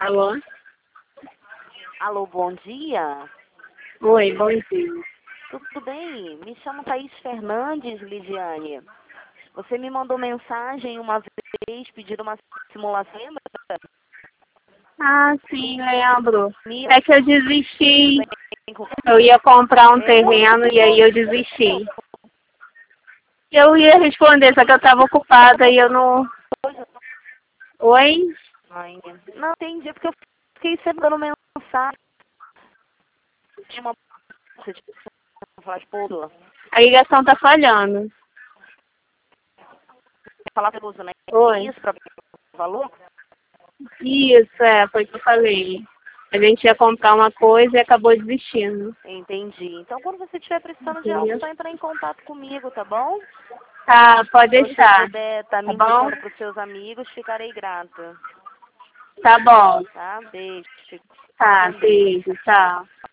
Alô? Alô, bom dia. Oi, bom dia. Tudo bem? Me chamo Thaís Fernandes, Lidiane. Você me mandou mensagem uma vez pedindo uma simulação, lembra? Ah, sim, lembro. Mira, É que eu desisti. bem com- Eu ia comprar um Oi, terreno e aí eu desisti. Eu ia responder, só que eu estava ocupada e eu não... Oi? Ai, não entendi, porque eu fiquei sempre dando mensagem. Tinha uma você tinha falar de polo. A ligação tá falhando. Falar pelo uso, né? Oi? Isso, para o valor? Isso, foi o que eu falei. A gente ia comprar uma coisa e acabou desistindo. Entendi. Então, quando você estiver precisando de algo, Entendeu? só entrar em contato comigo, tá bom? Tá, pode Se você deixar. puder estar Tá me bom? indicando para os seus amigos, ficarei grata. Tá bom. Tá? Beijo. Fique Tá, com Deus. beijo, tchau.